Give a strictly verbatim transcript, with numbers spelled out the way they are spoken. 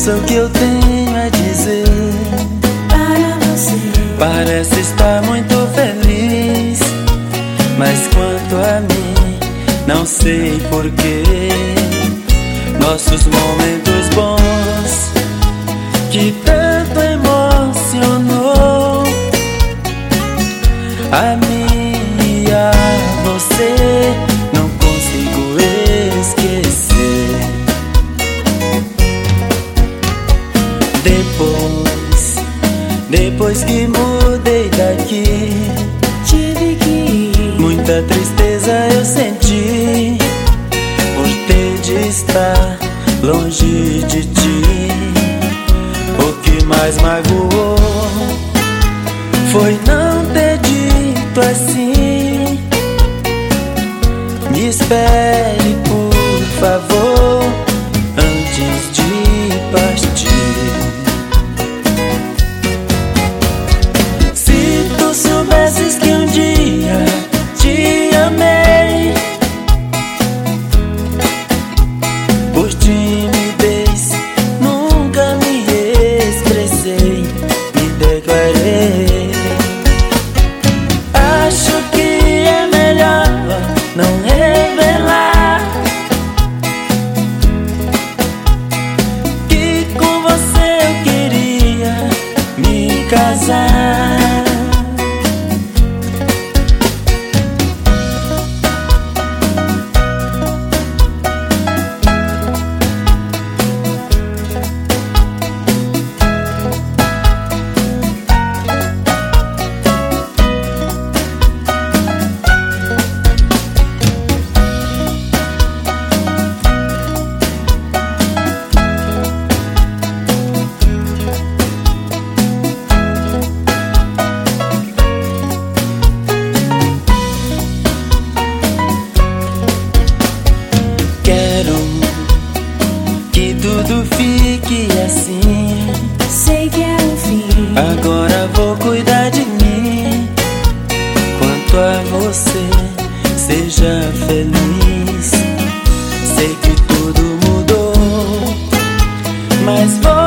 Ouça o que eu tenho a dizer para você. Parece estar muito feliz, mas quanto a mim, não sei porquê. Nossos momentos bons, que tanto emocionou a mim e a você, não consigo esquecer. Depois, depois que mudei daqui, tive que ir. Muita tristeza eu senti por ter de estar longe de ti. O que mais magoou foi não ter dito assim: me espere, por favor, antes de partir. Se tu soubesses que um dia te amei, por timidez nunca me expressei, me declarei. Acho que é melhor não revelar que com você eu queria me casar. Que tudo fique assim. Sei que é o fim. Agora vou cuidar de mim. Quanto a você, seja feliz. Sei que tudo mudou, mas vou